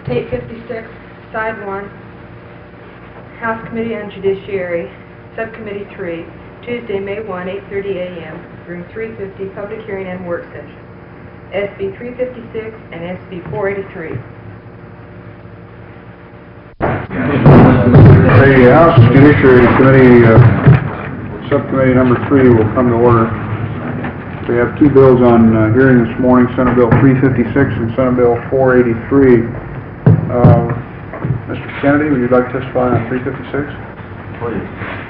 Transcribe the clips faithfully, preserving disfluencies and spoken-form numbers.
Tape fifty-six, Side one, House Committee on Judiciary, Subcommittee three, Tuesday, May first, eight thirty a m, Room three fifty, Public Hearing and Work Session, S B three fifty-six and S B four eighty-three. The House Judiciary Committee, uh, Subcommittee number three will come to order. We have two bills on uh, hearing this morning, Senate Bill three fifty-six and Senate Bill four eighty-three. Uh, Mister Kennedy, would you like to testify on three fifty-six? Please.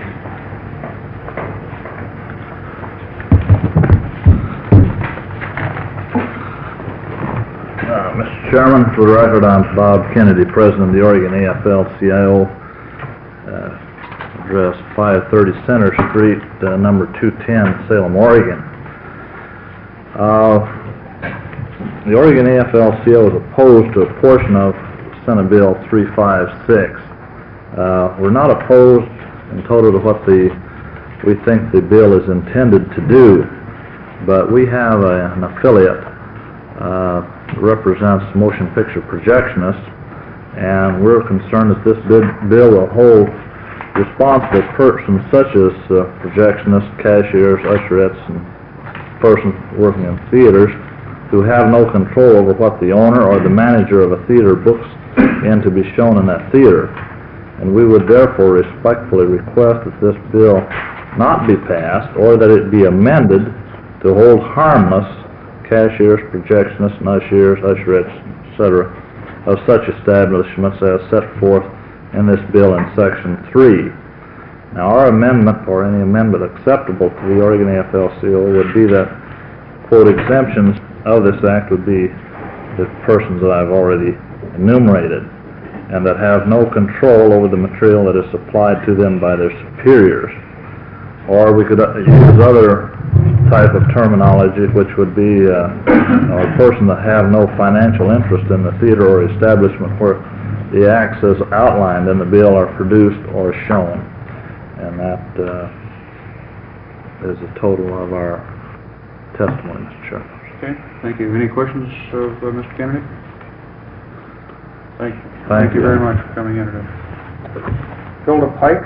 Uh, Mister Chairman, for the record, I'm Bob Kennedy, President of the Oregon A F L C I O, uh, address five thirty Center Street, uh, number two ten, Salem, Oregon. Uh, the Oregon A F L C I O is opposed to a portion of Senate Bill three fifty-six. Uh, we're not opposed in total to what the we think the bill is intended to do, but we have a, an affiliate uh, that represents motion picture projectionists, and we're concerned that this bid, bill will hold responsible persons such as uh, projectionists, cashiers, usherettes, and persons working in theaters who have no control over what the owner or the manager of a theater books in to be shown in that theater. And we would therefore respectfully request that this bill not be passed, or that it be amended to hold harmless cashiers, projectionists, and ushers, usherettes, et cetera, of such establishments as set forth in this bill in Section three. Now, our amendment, or any amendment acceptable to the Oregon A F L C I O, would be that, quote, exemptions of this act would be the persons that I've already enumerated, and that have no control over the material that is supplied to them by their superiors. Or we could uh, use other type of terminology, which would be uh, a person that have no financial interest in the theater or establishment where the acts as outlined in the bill are produced or shown. And that uh, is the total of our testimony, Mister Chairman. Okay, thank you. Any questions of uh, Mister Kennedy? Thank you. Thank, Thank you you very much for coming in today. Hilda Pike.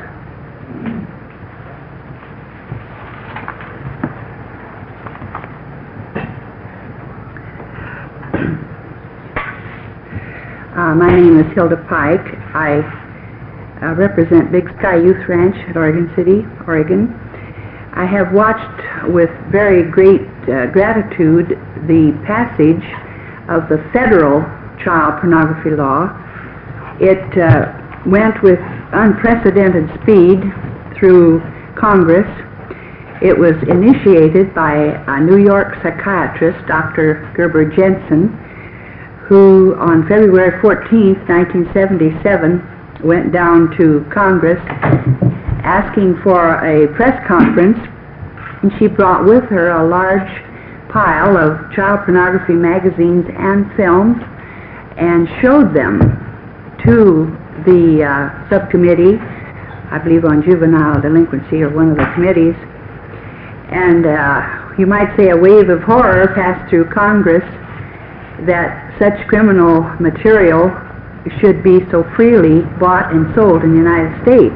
Uh, my name is Hilda Pike. I uh, represent Big Sky Youth Ranch at Oregon City, Oregon. I have watched with very great uh, gratitude the passage of the federal child pornography law. It uh, went with unprecedented speed through Congress. It was initiated by a New York psychiatrist, Doctor Gerber Jensen, who on February fourteenth, nineteen seventy-seven, went down to Congress asking for a press conference, and she brought with her a large pile of child pornography magazines and films and showed them to the uh, subcommittee, I believe on juvenile delinquency, or one of the committees. And uh, you might say a wave of horror passed through Congress that such criminal material should be so freely bought and sold in the United States.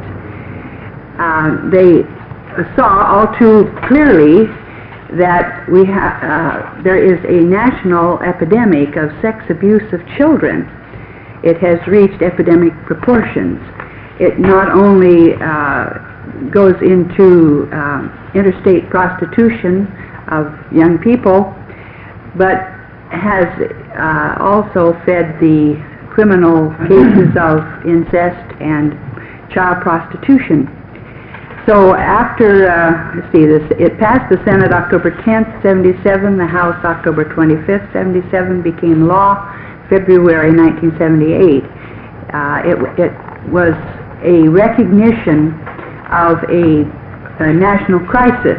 Uh, they saw all too clearly that we ha uh, there is a national epidemic of sex abuse of children. It has reached epidemic proportions. It not only uh, goes into uh, interstate prostitution of young people, but has uh, also fed the criminal cases of incest and child prostitution. So after, uh, let's see, this, it passed the Senate October tenth, seventy-seven, the House October twenty-fifth, seventy-seven, became law February nineteen seventy-eight. Uh, it, it was a recognition of a, a national crisis.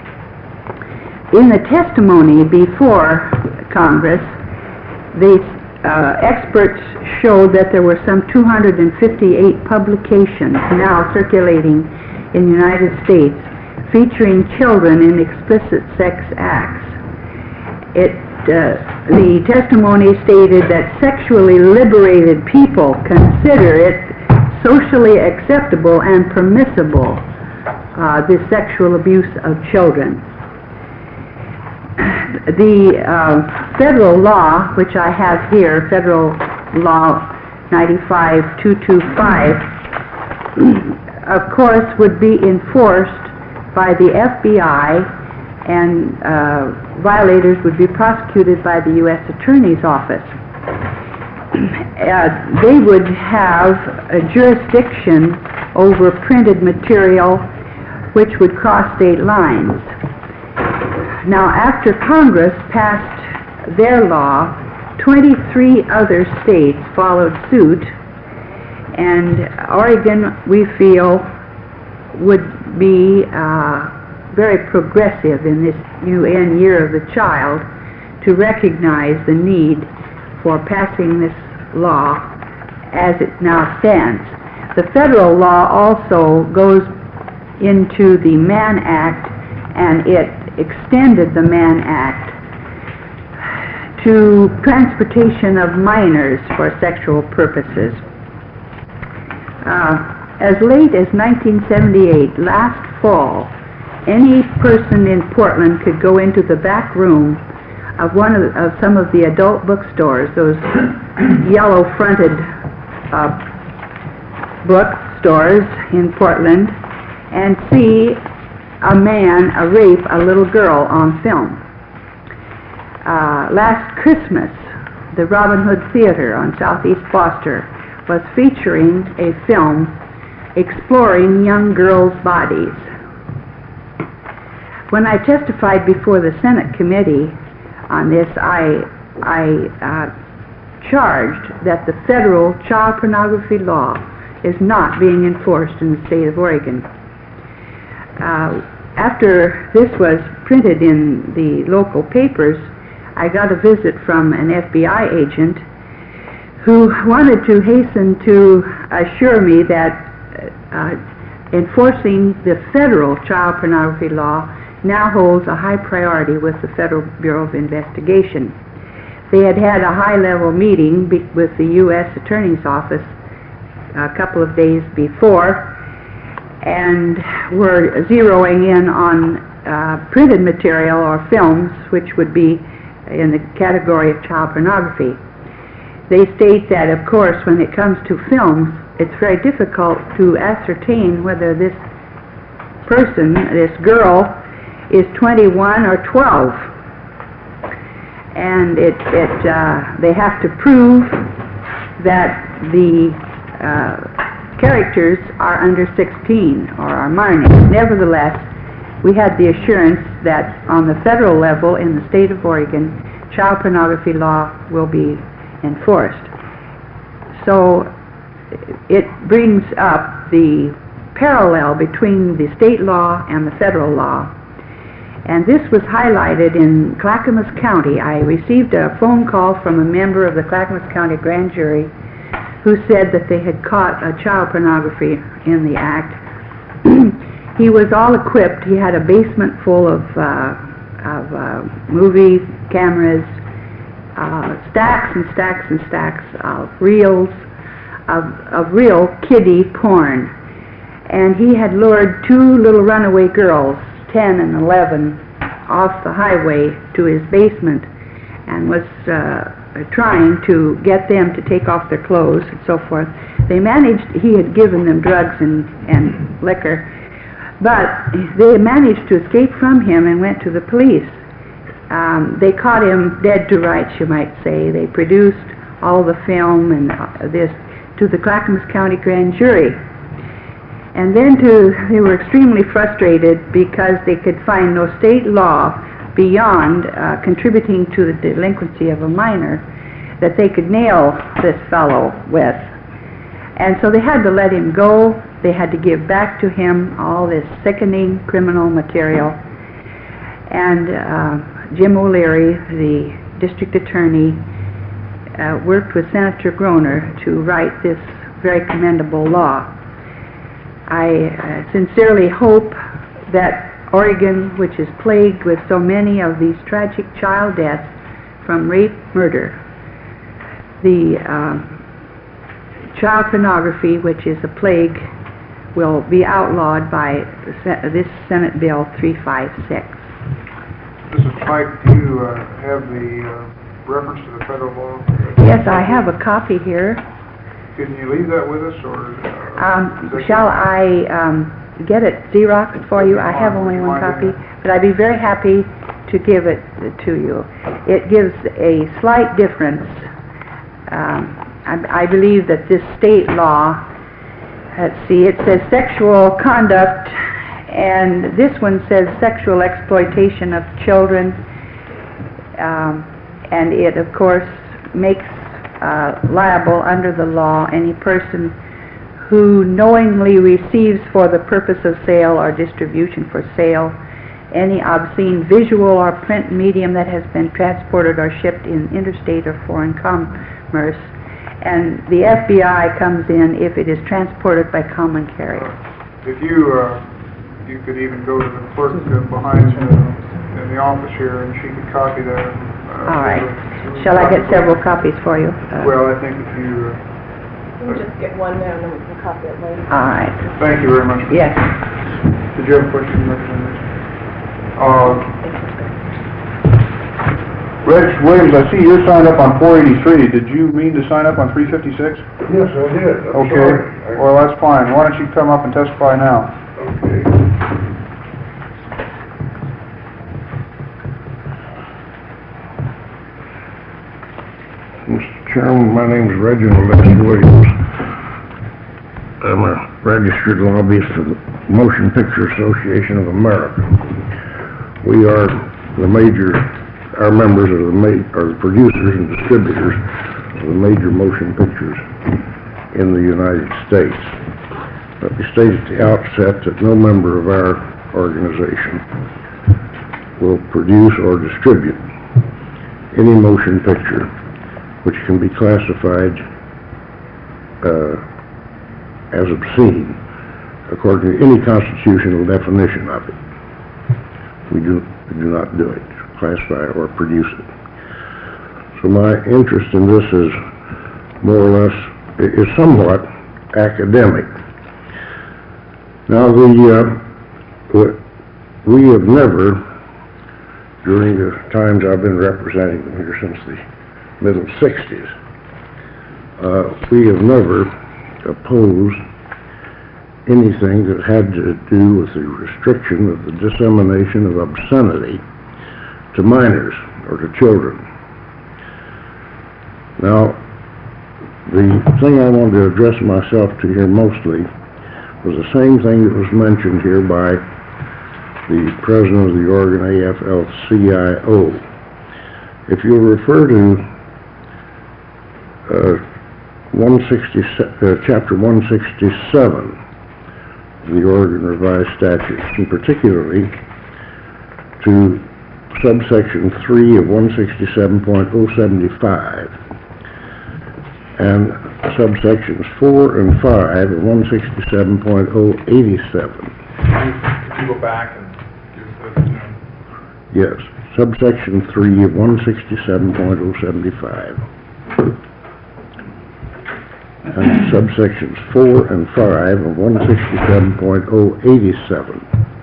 In the testimony before Congress, the uh, experts showed that there were some two hundred fifty-eight publications now circulating in the United States featuring children in explicit sex acts. It uh, the testimony stated that sexually liberated people consider it socially acceptable and permissible, uh, the sexual abuse of children. The uh, federal law, which I have here, Federal Law ninety-five two twenty-five, of course would be enforced by the F B I, and uh, violators would be prosecuted by the U S Attorney's Office. Uh, they would have a jurisdiction over printed material which would cross state lines. Now, after Congress passed their law, twenty-three other states followed suit, and Oregon, we feel, would be uh, very progressive in this U N Year of the Child to recognize the need for passing this law as it now stands. The federal law also goes into the Mann Act, and it extended the Mann Act to transportation of minors for sexual purposes. Uh, as late as nineteen seventy-eight, last fall, any person in Portland could go into the back room of one of, the, of some of the adult bookstores, those yellow-fronted uh, bookstores in Portland, and see a man uh, rape a little girl on film. Uh, last Christmas, the Robin Hood Theater on Southeast Foster was featuring a film exploring young girls' bodies. When I testified before the Senate committee on this, I, I uh, charged that the federal child pornography law is not being enforced in the state of Oregon. Uh, after this was printed in the local papers, I got a visit from an F B I agent who wanted to hasten to assure me that uh, enforcing the federal child pornography law now holds a high priority with the Federal Bureau of Investigation. They had had a high-level meeting be with the U S Attorney's Office a couple of days before, and were zeroing in on uh, printed material or films which would be in the category of child pornography. They state that, of course, when it comes to films, it's very difficult to ascertain whether this person, this girl, is twenty-one or twelve. And it, it, uh, they have to prove that the uh, characters are under sixteen or are minors. Nevertheless, we had the assurance that on the federal level in the state of Oregon, child pornography law will be enforced. So it brings up the parallel between the state law and the federal law. And this was highlighted in Clackamas County. I received a phone call from a member of the Clackamas County Grand Jury who said that they had caught a child pornography in the act. He was all equipped. He had a basement full of, uh, of uh, movie cameras, uh, stacks and stacks and stacks of reels, of, of real kiddie porn. And he had lured two little runaway girls, ten and eleven, off the highway to his basement and was uh, trying to get them to take off their clothes and so forth. They managed, he had given them drugs and, and liquor, but they managed to escape from him and went to the police. Um, they caught him dead to rights, you might say. They produced all the film and uh, this to the Clackamas County Grand Jury. And then to, they were extremely frustrated because they could find no state law beyond uh, contributing to the delinquency of a minor that they could nail this fellow with. And so they had to let him go. They had to give back to him all this sickening criminal material. And uh, Jim O'Leary, the district attorney, uh, worked with Senator Groner to write this very commendable law. I uh, sincerely hope that Oregon, which is plagued with so many of these tragic child deaths from rape, murder. The um, child pornography, which is a plague, will be outlawed by the Se- this Senate Bill three fifty-six. Missus Pike, do you uh, have the uh, reference to the federal law? Yes, I have a copy here. Can you leave that with us, or? uh, Um, is that- shall I um, get it Xeroxed for you? I have only one copy, but I'd be very happy to give it to you. It gives a slight difference. Um, I, I believe that this state law, let's see, it says sexual conduct, and this one says sexual exploitation of children, um, and it, of course, makes uh, liable under the law any person who knowingly receives for the purpose of sale or distribution for sale any obscene visual or print medium that has been transported or shipped in interstate or foreign commerce. And the F B I comes in if it is transported by common carrier. If you, uh, you could even go to the clerk uh, behind uh, in the office here, and she could copy that. uh, All right. Shall I get several copies for you? Uh, Well, I think if you, uh, We'll just get one now, and then we can copy it later. All right. thank you very much. Yes. Did you have a question, Representative? Uh, Reg Williams, I see you're signed up on four eighty-three. Did you mean to sign up on three fifty-six? Yes, I did. I'm Okay, sorry. I- well, that's fine. Why don't you come up and testify now? Okay. Mister Chairman, my name is Reginald S. Williams. I'm a registered lobbyist for the Motion Picture Association of America. We are the major, our members are the ma, are the producers and distributors of the major motion pictures in the United States. Let me state at the outset that no member of our organization will produce or distribute any motion picture which can be classified uh, as obscene according to any constitutional definition of it. We do, we do not do it, classify it or produce it. So my interest in this is more or less, is somewhat academic. Now the, uh, we have never, during the times I've been representing them here since the middle sixties, uh, we have never opposed anything that had to do with the restriction of the dissemination of obscenity to minors or to children. Now, the thing I wanted to address myself to here mostly was the same thing that was mentioned here by the president of the Oregon A F L C I O. If you'll refer to uh, one sixty, uh, chapter one sixty-seven of the Oregon Revised Statutes, and particularly to subsection three of one sixty-seven point oh seventy-five and subsections four and five of one sixty-seven point oh eighty-seven. If you go back and give this, you know, Yes, subsection three of one sixty-seven point oh seventy-five. And subsections four and five of one sixty-seven point oh eighty-seven.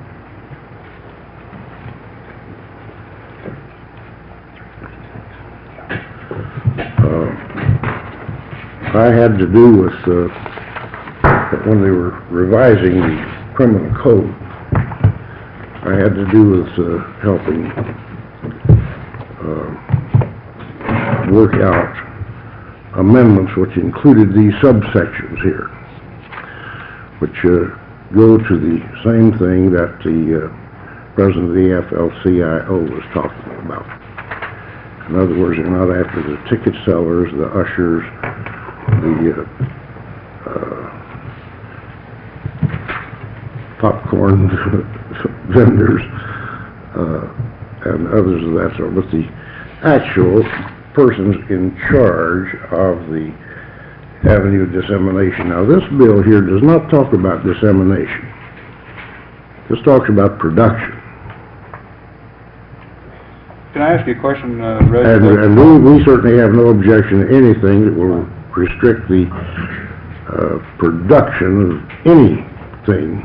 Uh, I had to do with, uh, when they were revising the criminal code, I had to do with uh, helping uh, work out amendments which included these subsections here, which uh, go to the same thing that the uh, president of the A F L C I O was talking about. In other words, they're not after the ticket sellers, the ushers, the uh, uh, popcorn vendors, uh, and others of that sort, but the actual persons in charge of the avenue of dissemination. Now, this bill here does not talk about dissemination. This talks about production. Can I ask you a question, uh, Reg? And, and we, we certainly have no objection to anything that will restrict the, uh, production of anything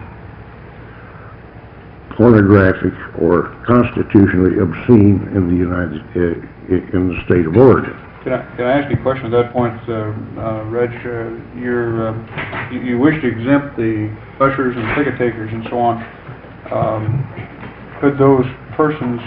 pornographic or constitutionally obscene in the United, uh, in the state of Oregon. Can I, can I ask you a question at that point, uh, uh, Reg? Uh, you're, um, you, you wish to exempt the ushers and ticket takers and so on. Um, could those persons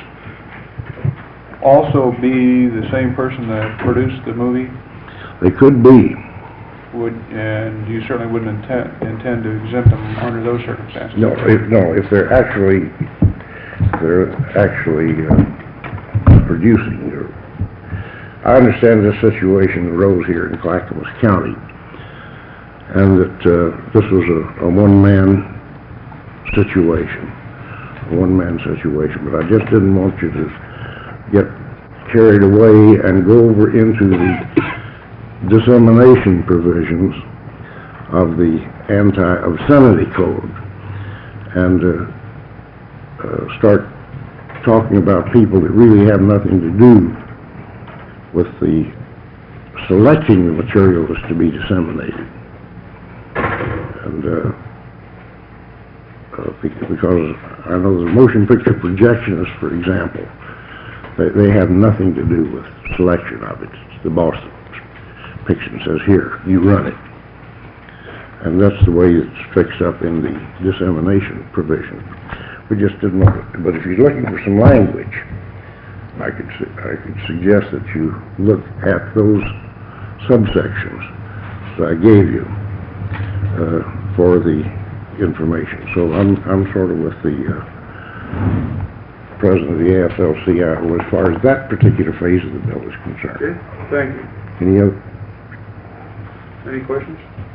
also be the same person that produced the movie? They could be. Would, and you certainly wouldn't intend, intend to exempt them under those circumstances? No, if, no, if they're actually, they're actually, uh, producing or, I understand this situation arose here in Clackamas County, and that, uh, this was a, a one-man situation, a one-man situation, but I just didn't want you to get carried away and go over into the dissemination provisions of the anti-obscenity code and uh, uh, start talking about people that really have nothing to do with the selecting the material that's to be disseminated. And uh, uh, because I know the motion picture projectionists, for example, they, they have nothing to do with selection of it. It's the boss fiction says, here, you run it. And that's the way it's fixed up in the dissemination provision. We just didn't want it. But if you're looking for some language, I could, su I could suggest that you look at those subsections that I gave you uh, for the information. So I'm, I'm sort of with the uh, president of the A F L C I O as far as that particular phase of the bill is concerned. Okay, thank you. Any other? Any questions?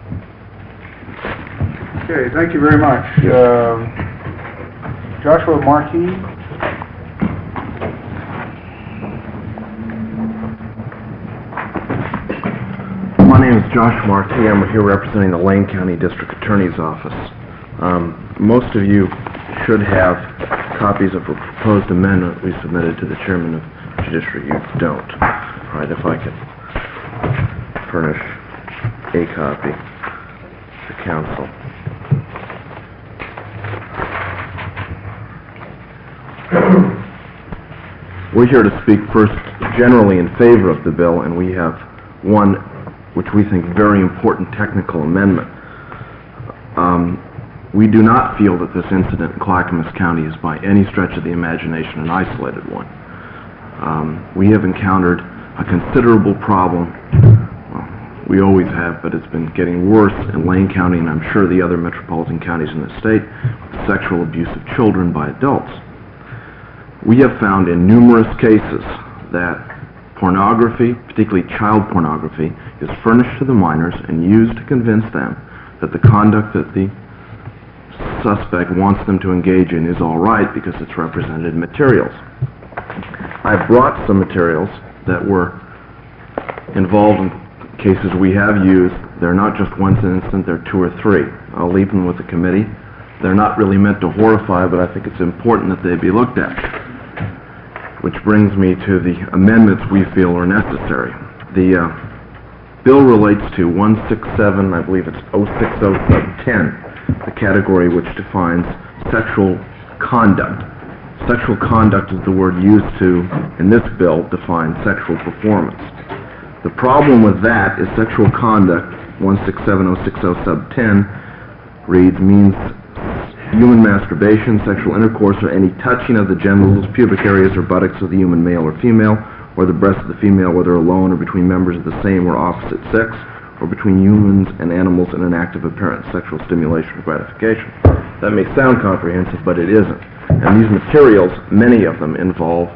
Okay, thank you very much. Um, Joshua Markey. My name is Josh Markey. I'm here representing the Lane County District Attorney's Office. Um, most of you should have copies of a proposed amendment we submitted to the Chairman of Judiciary. You don't. All right, if I could furnish a copy to council. We're here to speak first generally in favor of the bill, and we have one which we think very important technical amendment. Um, we do not feel that this incident in Clackamas County is by any stretch of the imagination an isolated one. Um, we have encountered a considerable problem. Well, we always have, but it's been getting worse in Lane County, and I'm sure the other metropolitan counties in the state, with sexual abuse of children by adults. We have found in numerous cases that pornography, particularly child pornography, is furnished to the minors and used to convince them that the conduct that the suspect wants them to engage in is all right because it's represented in materials. I brought some materials that were involved in cases we have used. They're not just one incident, they're two or three. I'll leave them with the committee. They're not really meant to horrify, but I think it's important that they be looked at. Which brings me to the amendments we feel are necessary. The uh, bill relates to one sixty-seven, I believe it's oh six oh sub ten, the category which defines sexual conduct. Sexual conduct is the word used to, in this bill, define sexual performance. The problem with that is sexual conduct, one sixty-seven oh six oh sub ten, reads, means human masturbation, sexual intercourse, or any touching of the genitals, pubic areas, or buttocks of the human male or female, or the breast of the female, whether alone or between members of the same or opposite sex, or between humans and animals in an act of apparent sexual stimulation or gratification. That may sound comprehensive, but it isn't. And these materials, many of them, involve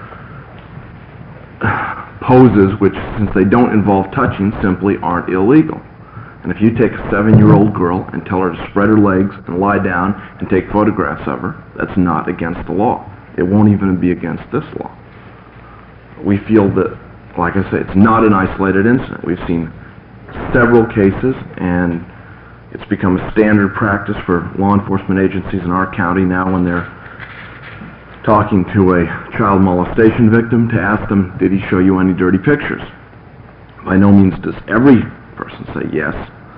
poses which, since they don't involve touching, simply aren't illegal. And if you take a seven-year-old girl and tell her to spread her legs and lie down and take photographs of her, that's not against the law. It won't even be against this law. We feel that, like I say, it's not an isolated incident. We've seen several cases, and it's become a standard practice for law enforcement agencies in our county now when they're talking to a child molestation victim to ask them, did he show you any dirty pictures? By no means does every person say yes,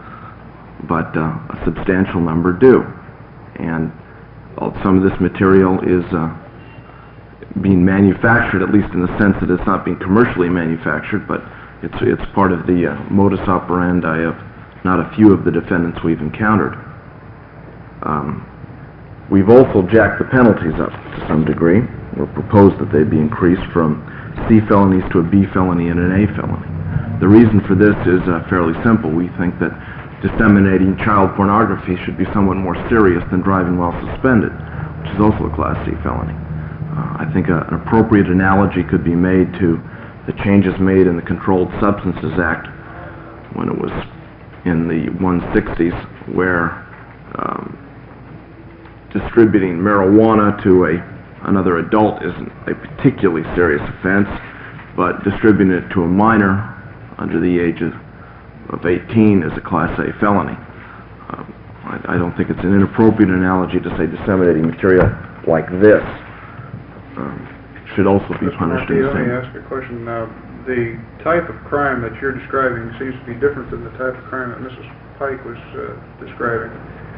but uh, a substantial number do. And uh, some of this material is uh, being manufactured, at least in the sense that it's not being commercially manufactured, but it's, it's part of the uh, modus operandi of not a few of the defendants we've encountered. Um, we've also jacked the penalties up to some degree. We've proposed that they be increased from C felonies to a B felony and an A felony. The reason for this is uh, fairly simple. We think that disseminating child pornography should be somewhat more serious than driving while suspended, which is also a Class C felony. Uh, I think a, an appropriate analogy could be made to the changes made in the Controlled Substances Act when it was in the one sixties, where um, distributing marijuana to a, another adult isn't a particularly serious offense, but distributing it to a minor under the age of, of eighteen is a Class A felony. Um, I, I don't think it's an inappropriate analogy to say disseminating material like this um, should also be Mister punished Markey, in the let me same. ask you a question. Uh, the type of crime that you're describing seems to be different than the type of crime that Missus Pike was uh, describing.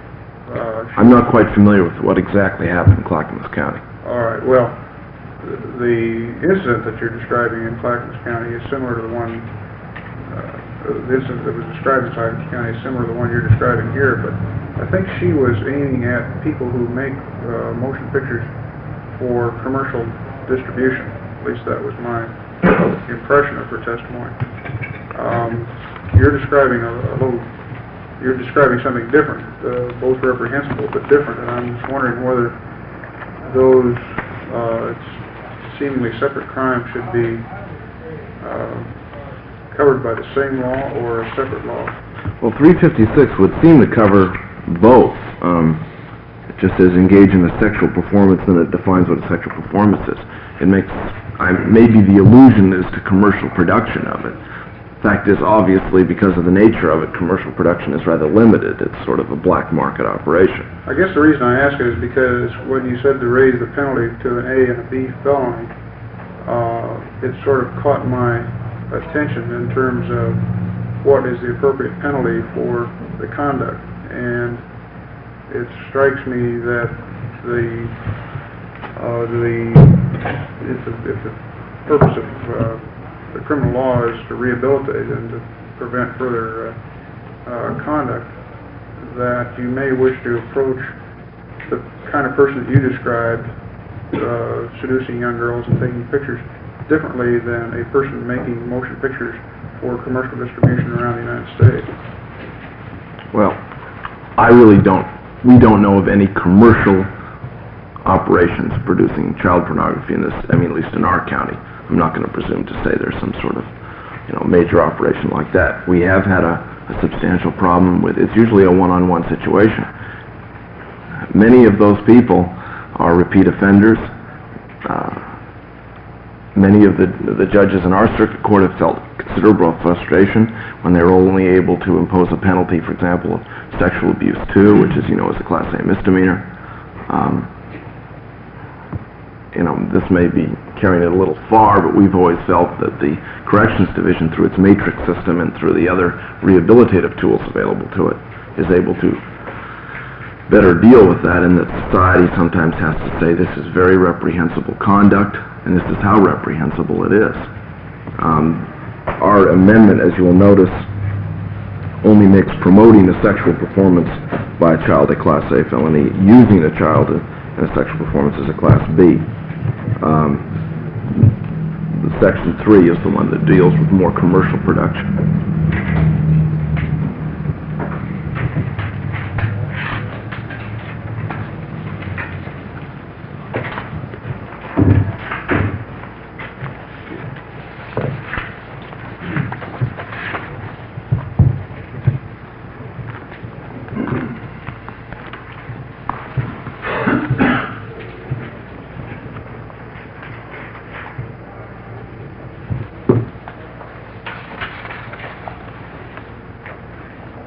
Uh, I'm not quite familiar with what exactly happened in Clackamas County. All right, well, the, the incident that you're describing in Clackamas County is similar to the one, uh, the incident that was described in Clackamas County is similar to the one you're describing here, but I think she was aiming at people who make uh, motion pictures for commercial distribution. At least that was my impression of her testimony. Um, you're describing a, a little, you're describing something different, uh, both reprehensible but different, and I'm just wondering whether those uh, seemingly separate crimes should be uh, covered by the same law or a separate law. Well, three fifty-six would seem to cover both. Um, it just says engage in a sexual performance, and it defines what a sexual performance is. It makes, I, maybe the illusion is to commercial production of it. Fact is, obviously, because of the nature of it, commercial production is rather limited. It's sort of a black market operation. I guess the reason I ask it is because when you said to raise the penalty to an A and a B felony, uh, it sort of caught my attention in terms of what is the appropriate penalty for the conduct. And it strikes me that the uh, the if the, if the purpose of uh, the criminal law is to rehabilitate and to prevent further uh, uh, conduct, that you may wish to approach the kind of person that you described, uh, seducing young girls and taking pictures, differently than a person making motion pictures for commercial distribution around the United States. Well, I really don't, we don't know of any commercial operations producing child pornography in this, I mean, at least in our county. I'm not going to presume to say there's some sort of, you know, major operation like that. We have had a, a substantial problem with, it's usually a one-on-one situation. Many of those people are repeat offenders. Uh, many of the, the judges in our circuit court have felt considerable frustration when they were only able to impose a penalty, for example, of sexual abuse two, which is, you know, is a Class A misdemeanor. Um, you know, this may be carrying it a little far, but we've always felt that the Corrections Division, through its matrix system and through the other rehabilitative tools available to it, is able to better deal with that, and that society sometimes has to say this is very reprehensible conduct, and this is how reprehensible it is. Um, our amendment, as you will notice, only makes promoting a sexual performance by a child a Class A felony, using a child in a sexual performance as a Class B. Um, Section three is the one that deals with more commercial production.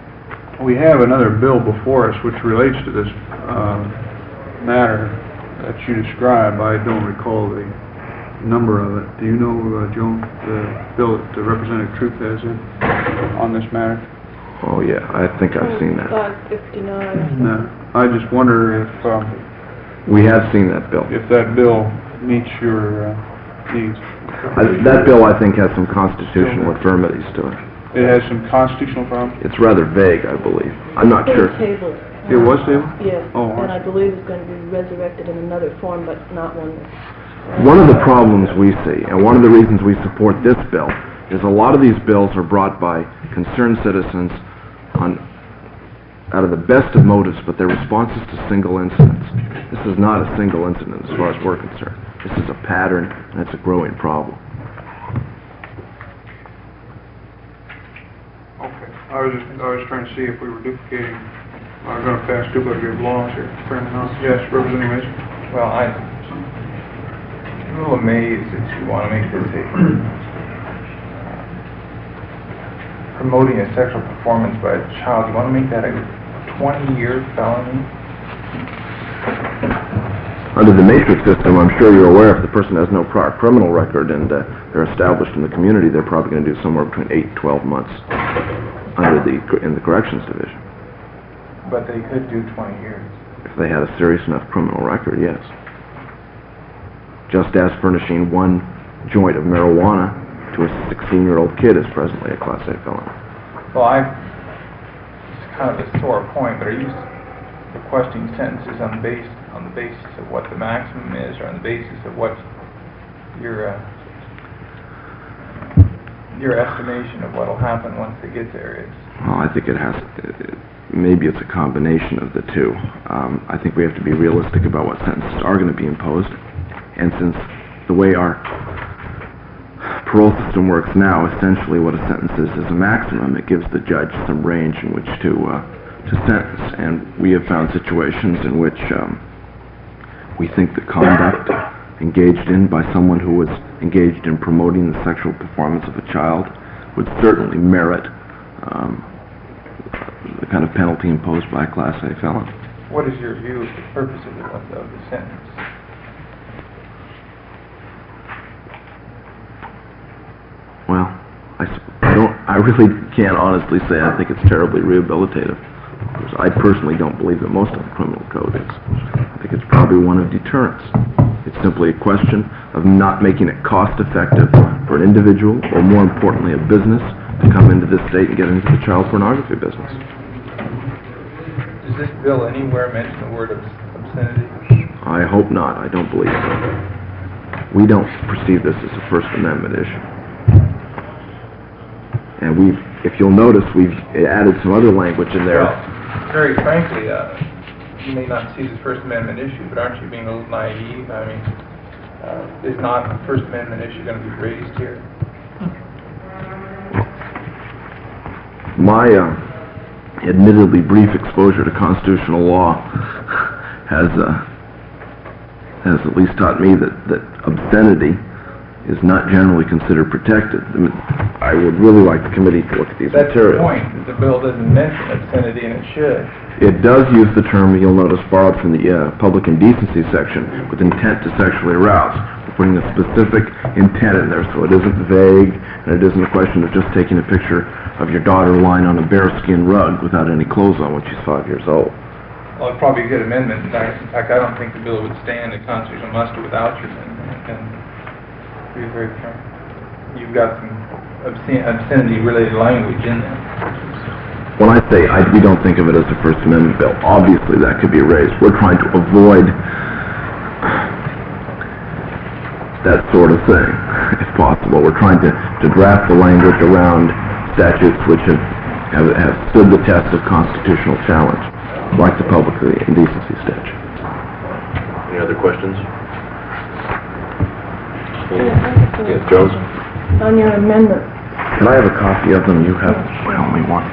We have another bill before us which relates to this uh, matter. that you described, I don't recall the number of it. Do you know, uh, Joan, the bill that the Representative Troop has in on this matter? Oh, yeah, I think I've seen that. five fifty-nine. No. I just wonder if, um, We have seen that bill. if that bill meets your, uh, needs. I- That bill, I think, has some constitutional infirmities to it. It has some constitutional problems? It's rather vague, I believe. I'm not It's sure. been tabled. It was tabled? Yes, Oh, all and I right. believe it's going to be resurrected in another form, but not one that's... One of the problems we see, and one of the reasons we support this bill, is a lot of these bills are brought by concerned citizens on, out of the best of motives, but they're responses to single incidents. This is not a single incident as far as we're concerned. This is a pattern, and it's a growing problem. Okay. I was just, I was trying to see if we were duplicating, uh, gonna pass duplicative laws here. Apparently not. Yes, Representative Mason? Well, I, I'm a little amazed that you want to make this a, promoting a sexual performance by a child, you want to make that a twenty-year felony? Under the matrix system, I'm sure you're aware if the person has no prior criminal record and uh, they're established in the community, they're probably going to do somewhere between eight and twelve months under the, in the corrections division. But they could do twenty years. If they had a serious enough criminal record, yes. Just as furnishing one joint of marijuana to a sixteen-year-old kid is presently a Class A felony. Well, I, it's kind of a sore point, but are you requesting sentences on the base, on the basis of what the maximum is, or on the basis of what your, uh, your estimation of what'll happen once they get there is? Well, I think it has, it, it, maybe it's a combination of the two. Um, I think we have to be realistic about what sentences are going to be imposed. And since the way our parole system works now, essentially what a sentence is is a maximum. It gives the judge some range in which to uh, to sentence. And we have found situations in which um, we think the conduct engaged in by someone who was engaged in promoting the sexual performance of a child would certainly merit um, the kind of penalty imposed by a Class A felon. What is your view of the purpose of the, of the sentence? Well, I, s- I don't, I really can't honestly say I think it's terribly rehabilitative. Because I personally don't believe that most of the criminal code is. I think it's probably one of deterrence. It's simply a question of not making it cost-effective for an individual, or more importantly, a business, to come into this state and get into the child pornography business. Does this bill anywhere mention the word obs- obscenity? I hope not. I don't believe so. We don't perceive this as a First Amendment issue. And we've, if you'll notice, we've added some other language in there. Well, very frankly, uh, you may not see this First Amendment issue, but aren't you being a little naive? I mean, uh, is not a First Amendment issue going to be raised here? My uh, admittedly brief exposure to constitutional law has uh, has at least taught me that, that obscenity is not generally considered protected. I mean, I would really like the committee to look at these That's the materials. point, that the bill doesn't mention obscenity, and it should. It does use the term, you'll notice, borrowed from the uh, public indecency section, with intent to sexually arouse. We're putting a specific intent in there, so it isn't vague, and it isn't a question of just taking a picture of your daughter lying on a bearskin rug without any clothes on when she's five years old. Well, it's probably a good amendment. In fact, in fact, I don't think the bill would stand the constitutional muster without your amendment. And to be very frank, you've got some obscen- obscenity-related language in there. When I say I, we don't think of it as a First Amendment bill, obviously that could be raised. We're trying to avoid that sort of thing, if possible. We're trying to, to draft the language around statutes which have, have, have stood the test of constitutional challenge, like the public indecency statute. Any other questions? Yes, Jones? On your amendment, Can I have a copy of them? You have my only one.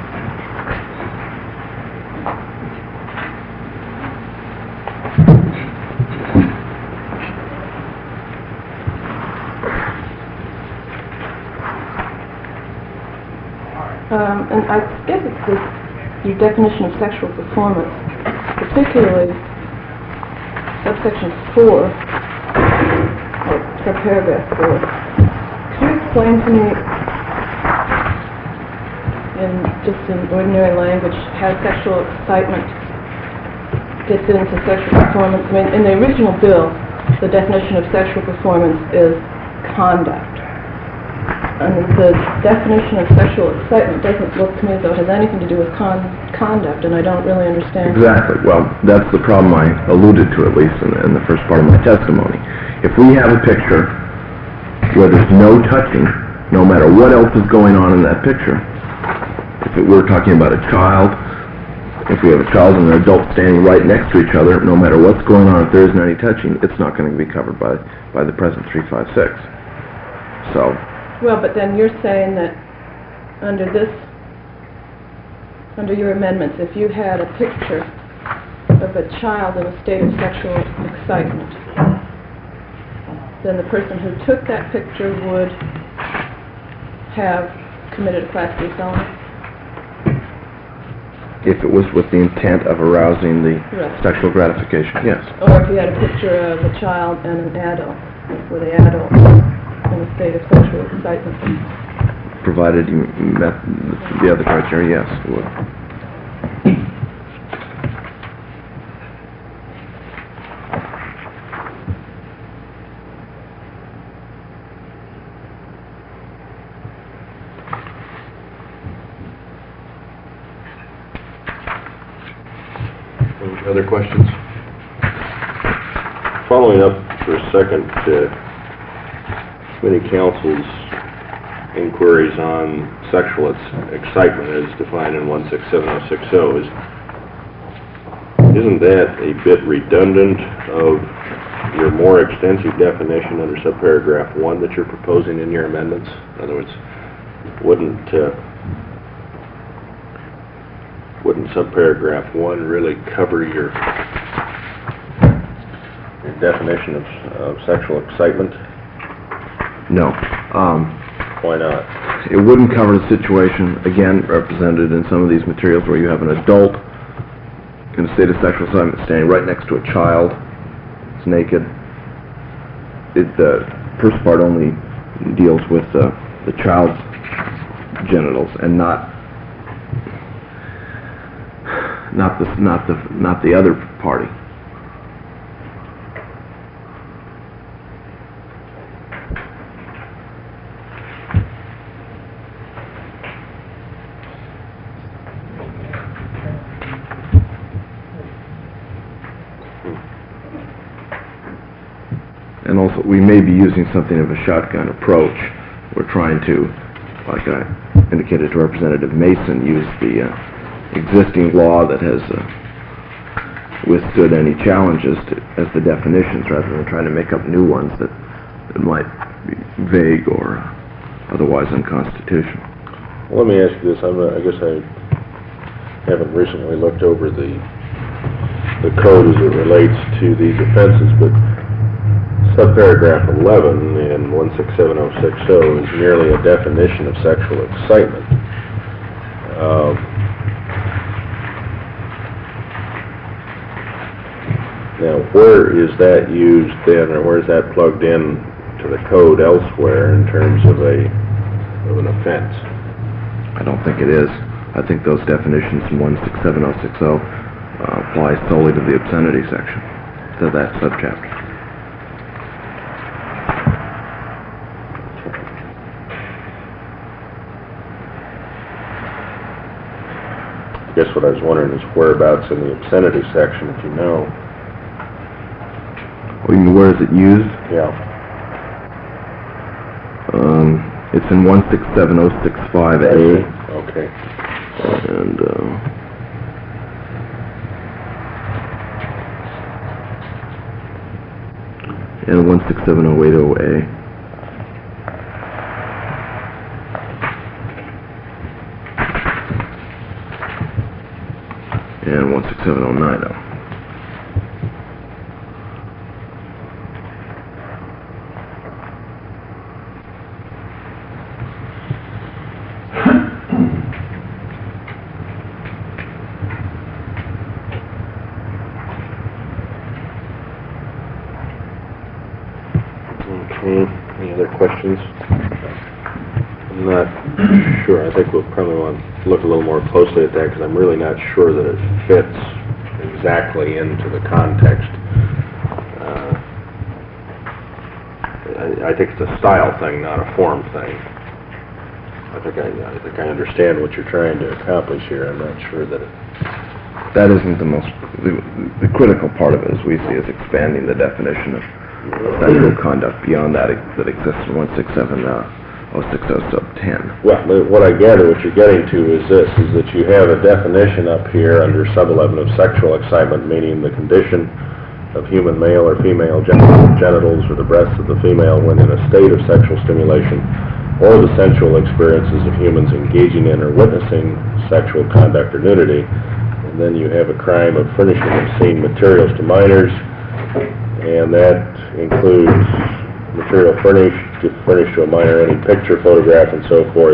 um, and I guess it's the, your definition of sexual performance, particularly subsection four, or subparagraph four. Could you explain to me, in just in ordinary language, how sexual excitement gets into sexual performance? I mean, in the original bill, the definition of sexual performance is conduct. And the definition of sexual excitement doesn't look to me as though it has anything to do with con conduct, and I don't really understand. Exactly. Well, that's the problem I alluded to, at least in, in the first part of my testimony. If we have a picture where there's no touching, no matter what else is going on in that picture, if it, we're talking about a child, if we have a child and an adult standing right next to each other, no matter what's going on, if there isn't any touching, it's not going to be covered by, by the present three five six. So... Well, but then you're saying that under this, under your amendments, if you had a picture of a child in a state of sexual excitement, then the person who took that picture would have committed a Class B felony? if it was with the intent of arousing the Right. sexual gratification, yes. Or if you had a picture of a child and an adult, where the adult is in a state of sexual excitement. Provided you met the other criteria, yes, it would. Any other questions? Following up for a second, uh, Committee Council's inquiries on sexual ex- excitement as defined in one six seven oh six oh, is, isn't that a bit redundant of your more extensive definition under subparagraph one that you're proposing in your amendments? In other words, wouldn't uh, wouldn't subparagraph one really cover your, your definition of, of sexual excitement? No. Um, Why not? It wouldn't cover the situation, again, represented in some of these materials where you have an adult in a state of sexual excitement standing right next to a child. It's naked. It, the first part only deals with uh, the child's genitals and not not the not the not the other party. And also, we may be using something of a shotgun approach. We're trying to, like I indicated to Representative Mason, use the uh, existing law that has uh, withstood any challenges to, as the definitions, rather than trying to make up new ones that, that might be vague or uh, otherwise unconstitutional. Well, let me ask you this. I'm, uh, I guess I haven't recently looked over the the code as it relates to these offenses, but subparagraph eleven in one six seven oh six oh is merely a definition of sexual excitement. Um, now, where is that used then, or where is that plugged in to the code elsewhere in terms of a of an offense? I don't think it is. I think those definitions in one six seven oh six oh uh, apply solely to the obscenity section, to that subchapter. I guess what I was wondering is whereabouts in the obscenity section, if you know. Well, you mean where is it used? Yeah. Um, it's in one six seven oh six five A. Okay. And, uh, and one six seven oh eight oh A. And one six seven oh nine oh. I'm not sure. I think we'll probably want to look a little more closely at that, because I'm really not sure that it fits exactly into the context. Uh, I, I think it's a style thing, not a form thing. I think I, I think I understand what you're trying to accomplish here. I'm not sure that it... That isn't the most, the, the critical part of it, as we see, is expanding the definition of sexual conduct beyond that ex- that exists in one sixty-seven oh six oh sub ten. Well, the- what I gather, what you're getting to is this, is that you have a definition up here under sub eleven of sexual excitement, meaning the condition of human male or female gen- genitals or the breasts of the female when in a state of sexual stimulation, or the sensual experiences of humans engaging in or witnessing sexual conduct or nudity. And then you have a crime of furnishing obscene materials to minors, and that includes material furnished, to furnish to a minor any picture, photograph, and so forth,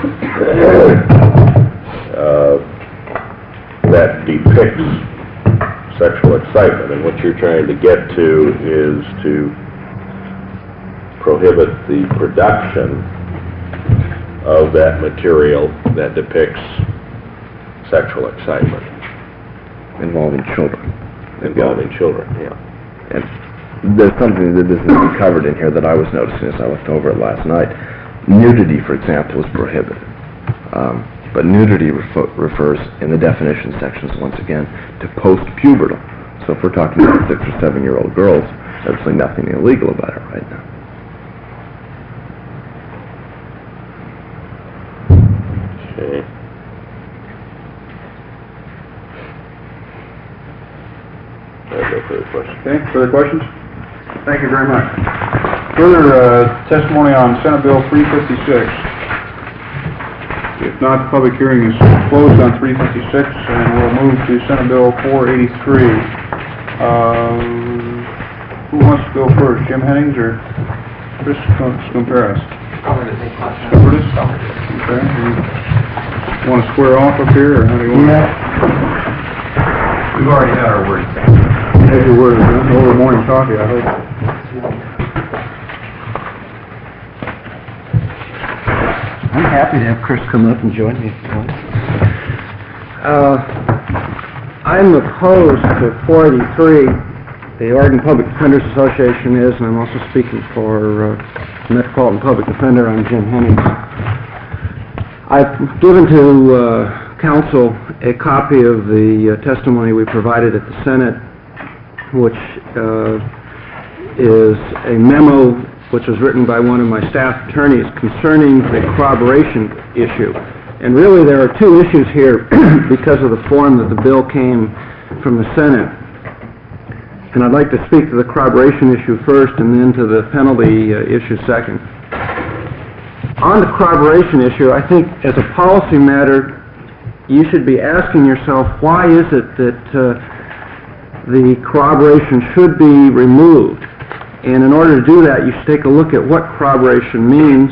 uh, that depicts sexual excitement. And what you're trying to get to is to prohibit the production of that material that depicts sexual excitement. Involving children. Involving children, yeah. And there's something that isn't covered in here that I was noticing as I looked over it last night. Nudity, for example, is prohibited. Um, but nudity refer refers in the definition sections, once again, to post-pubertal. So if we're talking about six or seven-year-old girls, there's absolutely nothing illegal about it right now. Okay. I have no further questions. Okay, further questions? Thank you very much. Further uh, testimony on Senate Bill three fifty-six. If not, the public hearing is closed on three fifty-six, and we'll move to Senate Bill four eighty-three. Um, who wants to go first, Jim Hennings or Chris Scumperis? Probably the same question. Scumperis? Okay. You want to square off up here, or how do you want to? We've already had our words. Have your word, huh? Over morning coffee, I hope. I'm happy to have Chris come up and join me if you want. Uh, I'm opposed to four eighty-three. The Oregon Public Defenders Association is, and I'm also speaking for uh, Metropolitan Public Defender. I'm Jim Hennings. I've given to uh, Council a copy of the uh, testimony we provided at the Senate, which uh, is a memo which was written by one of my staff attorneys concerning the corroboration issue. And really there are two issues here because of the form that the bill came from the Senate. And I'd like to speak to the corroboration issue first and then to the penalty uh, issue second. On the corroboration issue, I think as a policy matter, you should be asking yourself, why is it that uh, the corroboration should be removed? And in order to do that, you should take a look at what corroboration means.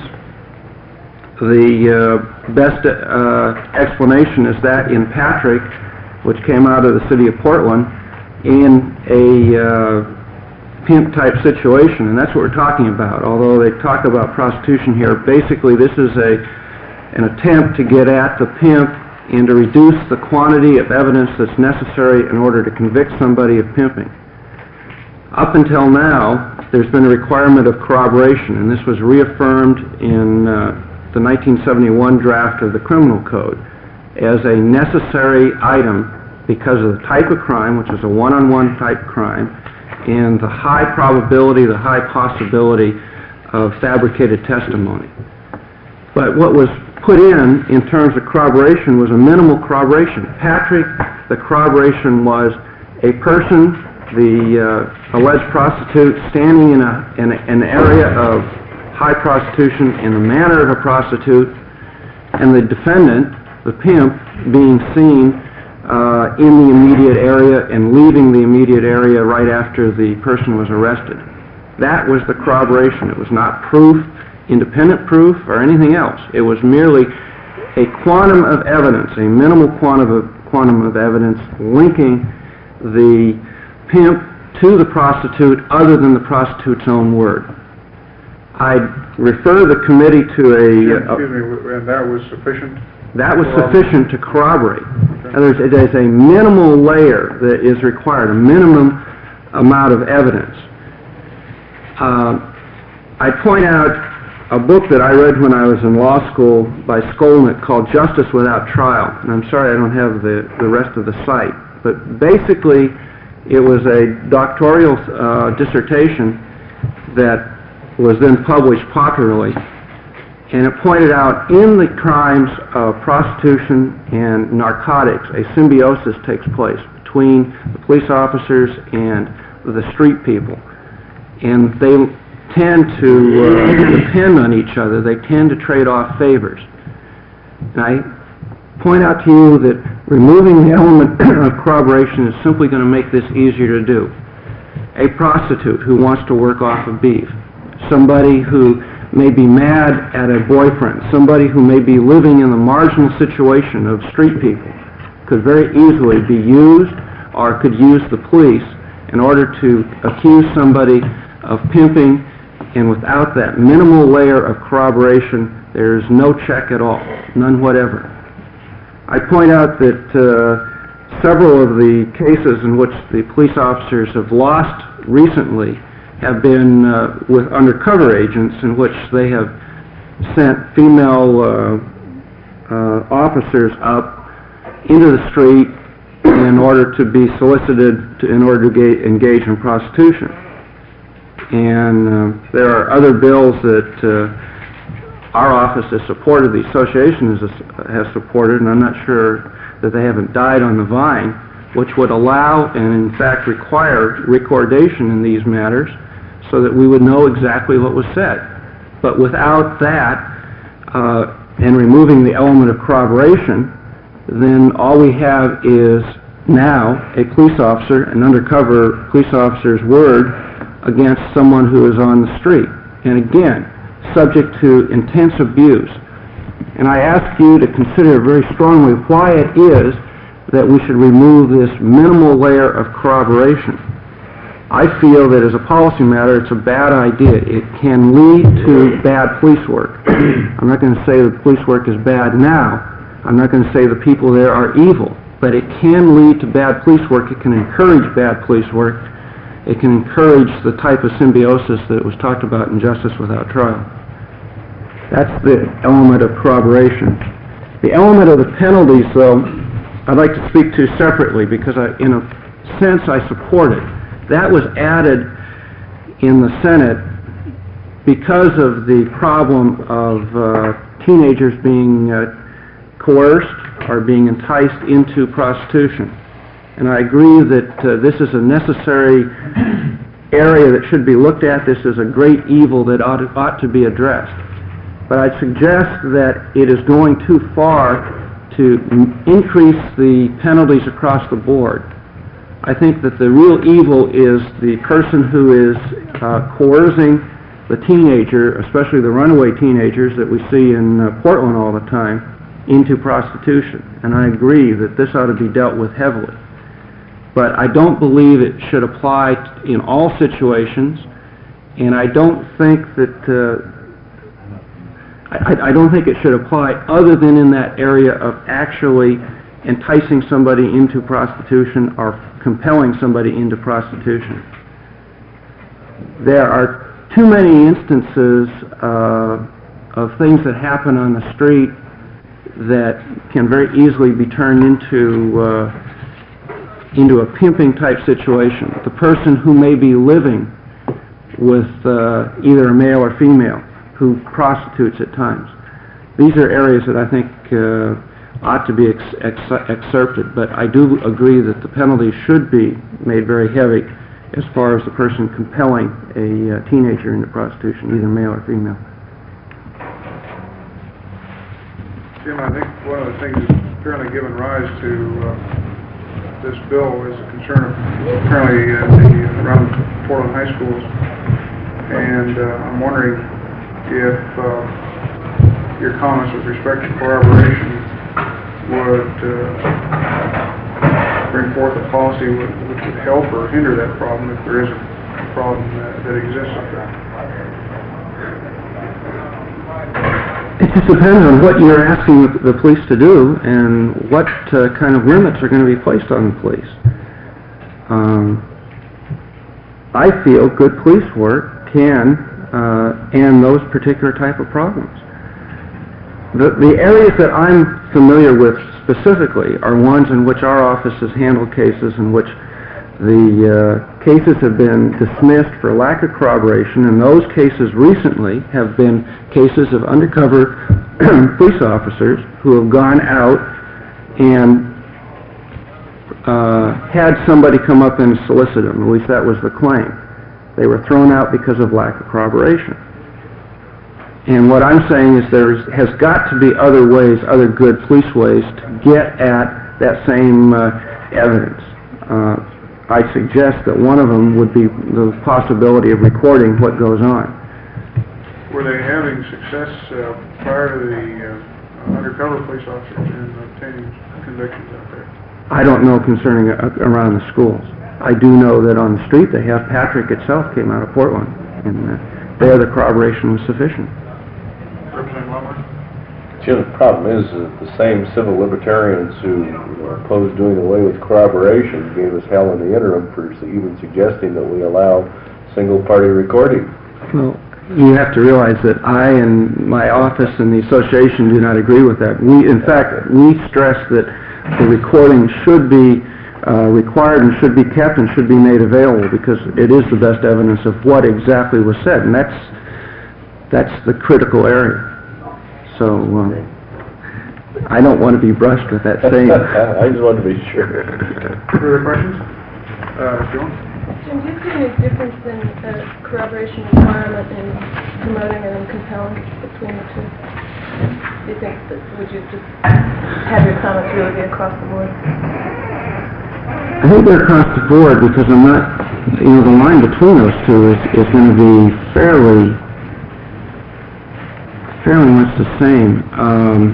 The uh, best uh, explanation is that in Patrick, which came out of the city of Portland, in a uh, pimp-type situation, and that's what we're talking about. Although they talk about prostitution here, basically this is a an attempt to get at the pimp and to reduce the quantity of evidence that's necessary in order to convict somebody of pimping. Up until now, there's been a requirement of corroboration, and this was reaffirmed in uh, the nineteen seventy-one draft of the Criminal Code as a necessary item because of the type of crime, which is a one-on-one type crime, and the high probability, the high possibility of fabricated testimony. But what was put in, in terms of corroboration, was a minimal corroboration. Patrick, the corroboration was a person, the uh, alleged prostitute, standing in, a, in a, an area of high prostitution in the manner of a prostitute, and the defendant, the pimp, being seen uh, in the immediate area and leaving the immediate area right after the person was arrested. That was the corroboration. It was not proof, independent proof, or anything else. It was merely a quantum of evidence, a minimal quantum of, quantum of evidence linking the pimp to the prostitute other than the prostitute's own word. I'd refer the committee to a... a- Excuse me, and that was sufficient? That was sufficient to corroborate. In other words, there's a minimal layer that is required, a minimum amount of evidence. Uh, I point out a book that I read when I was in law school by Skolnick called Justice Without Trial. And I'm sorry I don't have the, the rest of the site. But basically, it was a doctoral uh, dissertation that was then published popularly. And it pointed out in the crimes of prostitution and narcotics, a symbiosis takes place between the police officers and the street people. And they tend to uh, depend on each other. They tend to trade off favors. And I point out to you that removing the element of corroboration is simply going to make this easier to do. A prostitute who wants to work off of beef, somebody who may be mad at a boyfriend, somebody who may be living in the marginal situation of street people, could very easily be used or could use the police in order to accuse somebody of pimping, and without that minimal layer of corroboration, there is no check at all, none whatever. I point out that uh, several of the cases in which the police officers have lost recently have been uh, with undercover agents in which they have sent female uh, uh, officers up into the street in order to be solicited to, in order to ga engage in prostitution. And uh, there are other bills that uh, our office has supported, the association has, has supported, and I'm not sure that they haven't died on the vine, which would allow and in fact require recordation in these matters so that we would know exactly what was said. But without that, uh, and removing the element of corroboration, then all we have is now a police officer, an undercover police officer's word against someone who is on the street. And again, subject to intense abuse. And I ask you to consider very strongly why it is that we should remove this minimal layer of corroboration. I feel that as a policy matter, it's a bad idea. It can lead to bad police work. I'm not going to say that police work is bad now. I'm not going to say the people there are evil. But it can lead to bad police work. It can encourage bad police work. It can encourage the type of symbiosis that was talked about in Justice Without Trial. That's the element of corroboration. The element of the penalties, though, I'd like to speak to separately because I, in a sense I support it. That was added in the Senate because of the problem of uh, teenagers being uh, coerced or being enticed into prostitution. And I agree that uh, this is a necessary area that should be looked at. This is a great evil that ought to, ought to be addressed. But I'd suggest that it is going too far to increase the penalties across the board. I think that the real evil is the person who is uh, coercing the teenager, especially the runaway teenagers that we see in uh, Portland all the time, into prostitution. And I agree that this ought to be dealt with heavily. But I don't believe it should apply in all situations, and I don't think that uh, I, I don't think it should apply other than in that area of actually enticing somebody into prostitution or compelling somebody into prostitution. There are too many instances uh, of things that happen on the street that can very easily be turned into uh, into a pimping type situation. The person who may be living with uh, either a male or female who prostitutes at times. These are areas that I think uh, ought to be ex ex excerpted, but I do agree that the penalty should be made very heavy as far as the person compelling a uh, teenager into prostitution, either male or female. Jim, I think one of the things that's apparently given rise to uh, this bill is a concern of apparently uh, the, around Portland high schools, and uh, I'm wondering if uh, your comments with respect to corroboration would uh, bring forth a policy which would help or hinder that problem if there is a problem that, that exists up there. just depends on what you're asking the police to do and what uh, kind of limits are going to be placed on the police. Um, I feel good police work can uh, end those particular type of problems. The, the areas that I'm familiar with specifically are ones in which our office has handled cases in which the uh, cases have been dismissed for lack of corroboration, and those cases recently have been cases of undercover police officers who have gone out and uh, had somebody come up and solicit them. At least that was the claim. They were thrown out because of lack of corroboration. And what I'm saying is there has got to be other ways, other good police ways to get at that same uh, evidence. Uh, I suggest that one of them would be the possibility of recording what goes on. Were they having success uh, prior to the uh, undercover police officers in obtaining convictions out there? I don't know concerning uh, around the schools. I do know that on the street they have. Patrick itself came out of Portland, and uh, there the corroboration was sufficient. Representative Lumber? Jim, the problem is that the same civil libertarians who opposed doing away with corroboration gave us hell in the interim for even suggesting that we allow single-party recording. Well, you have to realize that I and my office and the association do not agree with that. We, in fact, we stress that the recording should be uh, required and should be kept and should be made available because it is the best evidence of what exactly was said, and that's that's the critical area. So, um, I don't want to be brushed with that same. I just wanted to be sure. Further questions? Uh, Joan? Jim, do you see any difference in uh, corroboration requirement in promoting and in compelling between the two? Do you think that, would you just have your comments really be across the board? I think they're across the board because I'm not, you know, the line between those two is, is going to be fairly fairly much the same. Um,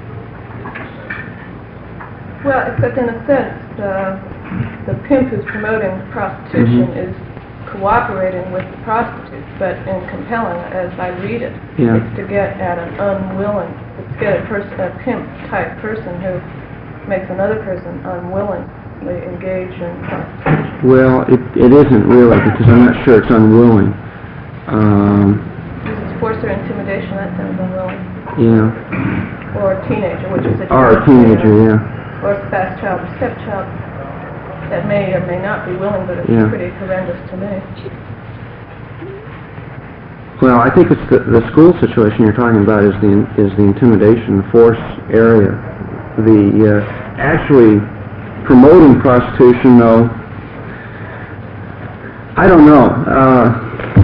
well, except in a sense, uh, the pimp who's promoting prostitution mm-hmm. is cooperating with the prostitute, but in compelling, as I read it, yeah. it's to get at an unwilling, it's to get a person, a pimp-type person who makes another person unwillingly engage in prostitution. Well, it, it isn't really, because I'm not sure it's unwilling. Um, Force or intimidation, that sounds unwilling. Yeah. Or a teenager, which is a... Or a teenager, yeah. Or a fast child or stepchild that may or may not be willing, but it's yeah. pretty horrendous to me. Well, I think it's the, the school situation you're talking about is the is the intimidation, the force area. The uh, actually promoting prostitution, though, I don't know. Uh,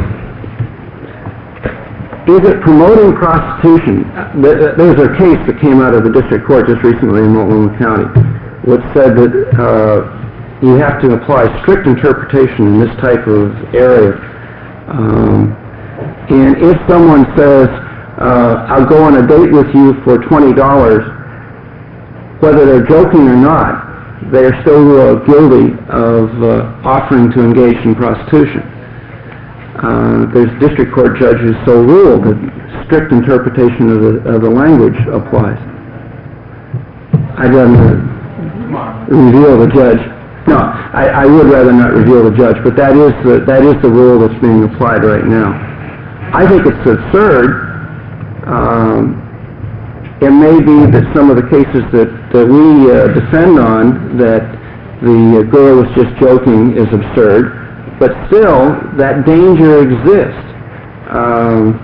Is it promoting prostitution? There's a case that came out of the district court just recently in Multnomah County, which said that uh, you have to apply strict interpretation in this type of area. Um, and if someone says, uh, I'll go on a date with you for twenty dollars, whether they're joking or not, they are still uh, guilty of uh, offering to engage in prostitution. Uh, there's district court judges so ruled that strict interpretation of the, of the language applies. I'd rather reveal the judge. No, I, I would rather not reveal the judge, but that is the, that is the rule that's being applied right now. I think it's absurd. Um, it may be that some of the cases that, that we uh, defend on, that the uh, girl was just joking, is absurd. But still, that danger exists. Um,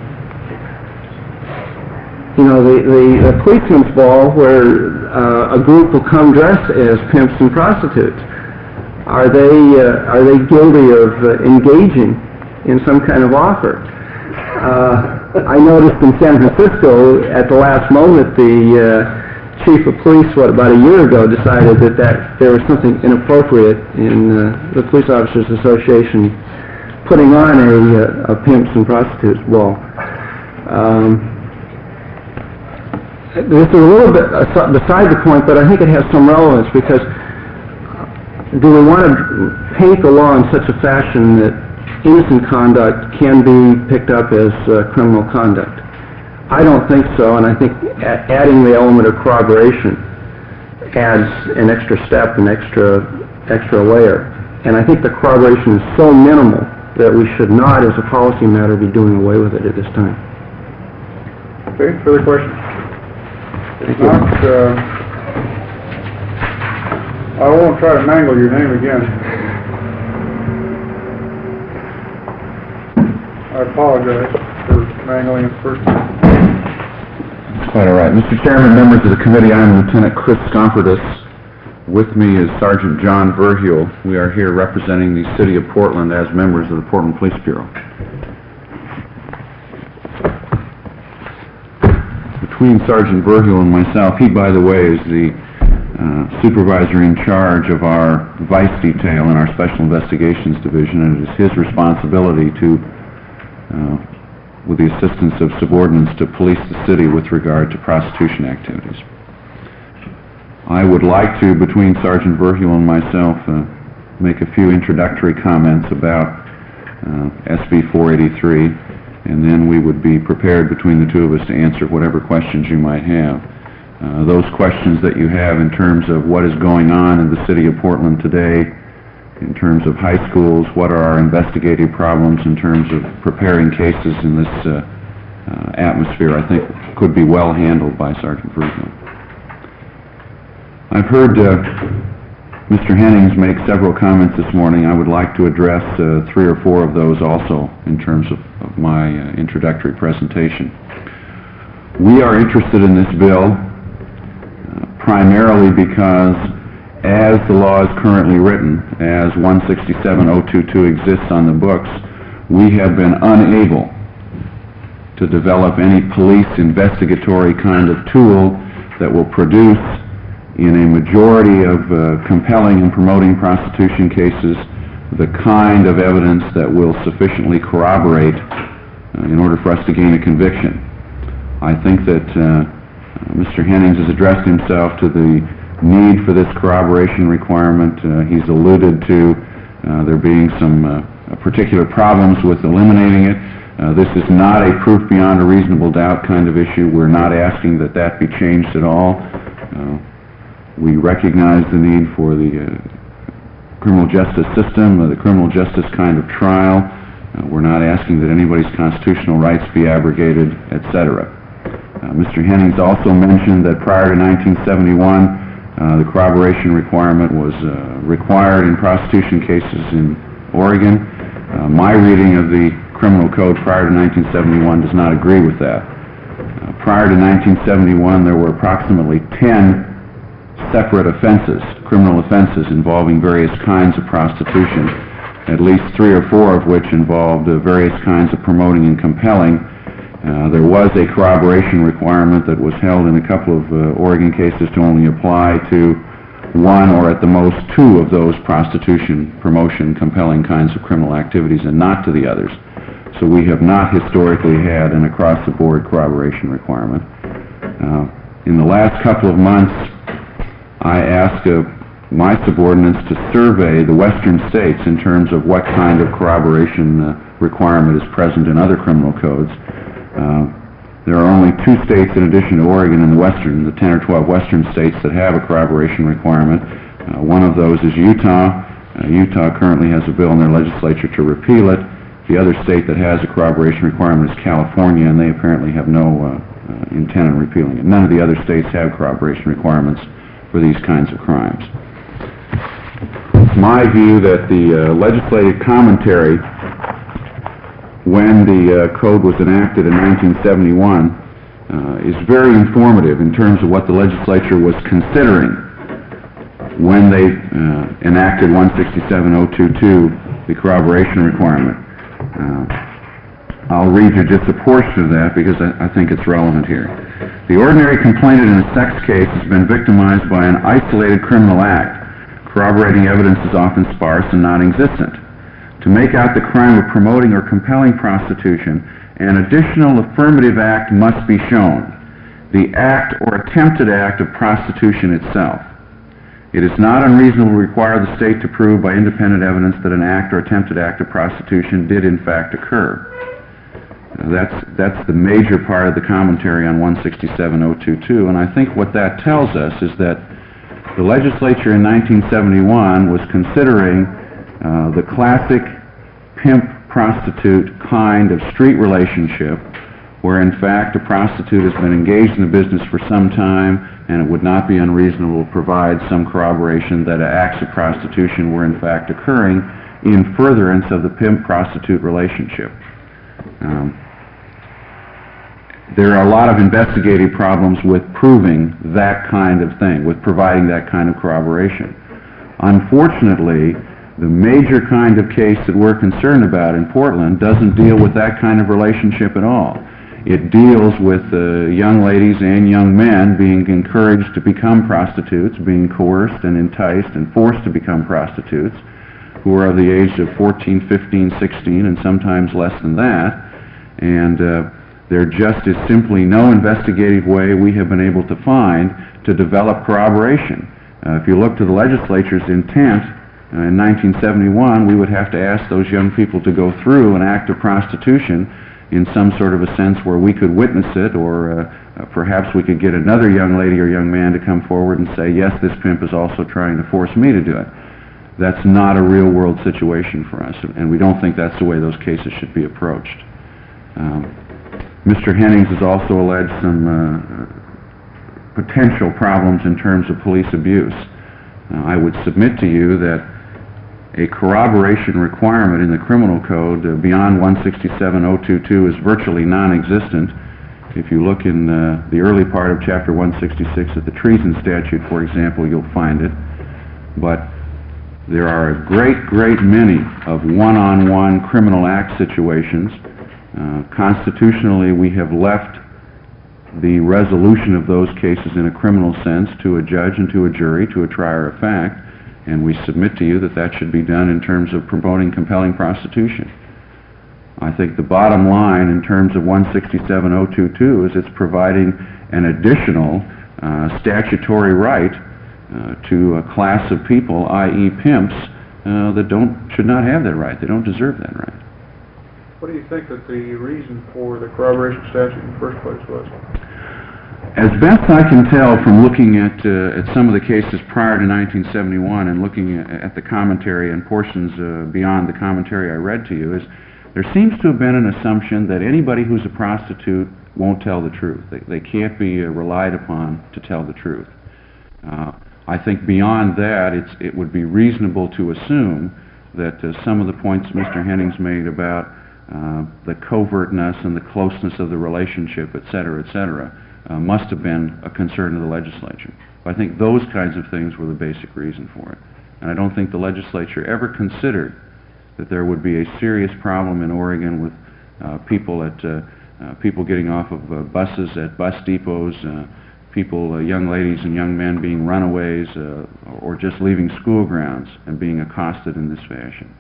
you know, the, the, the policeman's ball where uh, a group will come dressed as pimps and prostitutes. Are they, uh, are they guilty of uh, engaging in some kind of offer? Uh, I noticed in San Francisco, at the last moment, the uh, chief of police, what, about a year ago, decided that, that there was something inappropriate in uh, the Police Officers Association putting on a, a pimps and prostitutes ball. Um, this is a little bit beside the point, but I think it has some relevance because do we want to paint the law in such a fashion that innocent conduct can be picked up as uh, criminal conduct? I don't think so, and I think a- adding the element of corroboration adds an extra step, an extra, extra layer. And I think the corroboration is so minimal that we should not, as a policy matter, be doing away with it at this time. Okay, further questions? If not, uh, I won't try to mangle your name again. I apologize for mangling it first time. Quite all right. Mister Chairman, members of the committee, I am Lieutenant Chris Scomperdus. With me is Sergeant John Verheul. We are here representing the City of Portland as members of the Portland Police Bureau. Between Sergeant Verheul and myself, he, by the way, is the uh, supervisor in charge of our vice detail in our Special Investigations Division, and it is his responsibility to, uh, with the assistance of subordinates, to police the city with regard to prostitution activities. I would like to, between Sergeant Verheul and myself, uh, make a few introductory comments about uh, S B four eighty-three, and then we would be prepared between the two of us to answer whatever questions you might have. Uh, those questions that you have in terms of what is going on in the city of Portland today, in terms of high schools, what are our investigative problems in terms of preparing cases in this uh, uh, atmosphere, I think could be well handled by Sergeant Verheul. I've heard uh, Mister Hennings make several comments this morning. I would like to address uh, three or four of those also in terms of, of my uh, introductory presentation. We are interested in this bill uh, primarily because as the law is currently written, as one sixty-seven oh twenty-two exists on the books, we have been unable to develop any police investigatory kind of tool that will produce in a majority of uh, compelling and promoting prostitution cases the kind of evidence that will sufficiently corroborate uh, in order for us to gain a conviction. I think that uh, Mister Hennings has addressed himself to the need for this corroboration requirement. Uh, he's alluded to uh, there being some uh, particular problems with eliminating it. Uh, this is not a proof beyond a reasonable doubt kind of issue. We're not asking that that be changed at all. Uh, We recognize the need for the uh, criminal justice system, uh, the criminal justice kind of trial. Uh, we're not asking that anybody's constitutional rights be abrogated, et cetera. Uh, Mister Hennings also mentioned that prior to nineteen seventy-one, uh, the corroboration requirement was uh, required in prostitution cases in Oregon. Uh, my reading of the criminal code prior to nineteen seventy-one does not agree with that. Uh, prior to nineteen seventy-one, there were approximately ten separate offenses, criminal offenses involving various kinds of prostitution, at least three or four of which involved uh, various kinds of promoting and compelling. Uh, there was a corroboration requirement that was held in a couple of uh, Oregon cases to only apply to one or at the most two of those prostitution, promotion, compelling kinds of criminal activities and not to the others. So we have not historically had an across-the-board corroboration requirement. Uh, in the last couple of months, I asked uh, my subordinates to survey the western states in terms of what kind of corroboration uh, requirement is present in other criminal codes. Uh, there are only two states in addition to Oregon in the western, the ten or twelve western states that have a corroboration requirement. Uh, one of those is Utah. Uh, Utah currently has a bill in their legislature to repeal it. The other state that has a corroboration requirement is California, and they apparently have no uh, uh, intent on repealing it. None of the other states have corroboration requirements for these kinds of crimes. It's my view that the uh, legislative commentary, when the uh, code was enacted in nineteen seventy-one, uh, is very informative in terms of what the legislature was considering when they uh, enacted one sixty-seven oh twenty-two, the corroboration requirement. Uh, I'll read you just a portion of that because I, I think it's relevant here. The ordinary complainant in a sex case has been victimized by an isolated criminal act. Corroborating evidence is often sparse and non-existent. To make out the crime of promoting or compelling prostitution, an additional affirmative act must be shown, the act or attempted act of prostitution itself. It is not unreasonable to require the state to prove by independent evidence that an act or attempted act of prostitution did in fact occur. That's, that's the major part of the commentary on one sixty-seven oh twenty-two, and I think what that tells us is that the legislature in nineteen seventy-one was considering uh, the classic pimp-prostitute kind of street relationship, where in fact a prostitute has been engaged in the business for some time, and it would not be unreasonable to provide some corroboration that acts of prostitution were in fact occurring in furtherance of the pimp-prostitute relationship. Um, there are a lot of investigative problems with proving that kind of thing, with providing that kind of corroboration. Unfortunately, the major kind of case that we're concerned about in Portland doesn't deal with that kind of relationship at all. It deals with uh, young ladies and young men being encouraged to become prostitutes, being coerced and enticed and forced to become prostitutes, who are of the age of fourteen, fifteen, sixteen, and sometimes less than that. And uh, there just is simply no investigative way we have been able to find to develop corroboration. Uh, if you look to the legislature's intent, uh, in nineteen seventy-one, we would have to ask those young people to go through an act of prostitution in some sort of a sense where we could witness it, or uh, uh, perhaps we could get another young lady or young man to come forward and say, yes, this pimp is also trying to force me to do it. That's not a real-world situation for us, and we don't think that's the way those cases should be approached. Um, Mister Hennings has also alleged some uh, potential problems in terms of police abuse. Uh, I would submit to you that a corroboration requirement in the criminal code uh, beyond one sixty-seven oh twenty-two is virtually non-existent. If you look in uh, the early part of Chapter one sixty-six of the treason statute, for example, you'll find it. But there are a great, great many of one-on-one criminal act situations. Uh, constitutionally, we have left the resolution of those cases in a criminal sense to a judge and to a jury, to a trier of fact, and we submit to you that that should be done in terms of promoting compelling prostitution. I think the bottom line in terms of one sixty-seven oh twenty-two is it's providing an additional uh, statutory right uh, to a class of people, that is pimps, uh, that don't, should not have that right. They don't deserve that right. What do you think that the reason for the corroboration statute in the first place was? As best I can tell from looking at, uh, at some of the cases prior to nineteen seventy-one and looking at, at the commentary and portions uh, beyond the commentary I read to you, is there seems to have been an assumption that anybody who's a prostitute won't tell the truth. They, they can't be uh, relied upon to tell the truth. Uh, I think beyond that, it's, it would be reasonable to assume that uh, some of the points Mister Hennings made about uh, the covertness and the closeness of the relationship, et cetera, et cetera, Uh, must have been a concern of the legislature. I think those kinds of things were the basic reason for it. And I don't think the legislature ever considered that there would be a serious problem in Oregon with uh, people at uh, uh, people getting off of uh, buses at bus depots, uh, people, uh, young ladies and young men being runaways, uh, or just leaving school grounds and being accosted in this fashion.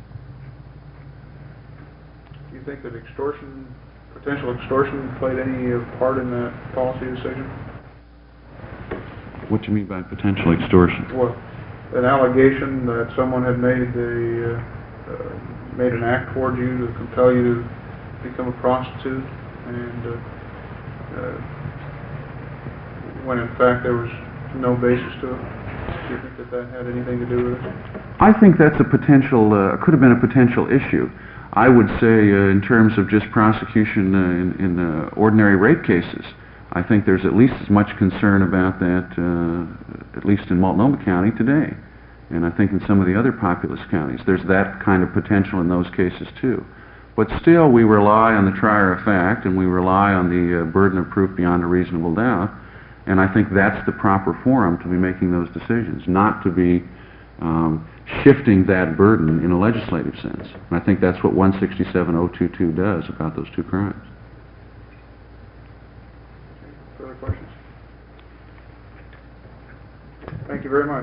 Do you think that extortion, potential extortion, played any uh, part in that policy decision? What do you mean by potential extortion? Well, an allegation that someone had made a uh, uh, made an act towards you to compel you to become a prostitute, and uh, uh, when in fact there was no basis to it. Do you think that that had anything to do with it? I think that's a potential, uh, could have been a potential issue. I would say uh, in terms of just prosecution uh, in, in uh, ordinary rape cases, I think there's at least as much concern about that, uh, at least in Multnomah County today. And I think in some of the other populous counties, there's that kind of potential in those cases too. But still, we rely on the trier of fact, and we rely on the uh, burden of proof beyond a reasonable doubt. And I think that's the proper forum to be making those decisions, not to be um, shifting that burden in a legislative sense. And I think that's what one sixty-seven oh twenty-two does about those two crimes. Further questions? Thank you very much.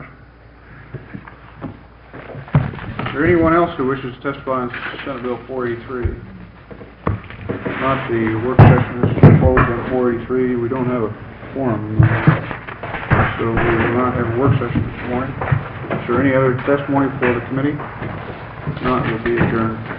Is there anyone else who wishes to testify on Senate Bill four eighty-three? If not, the work session is closed on four eighty-three. We don't have a forum, so we will not have a work session this morning. Is there any other testimony before the committee? If not, we'll be adjourned.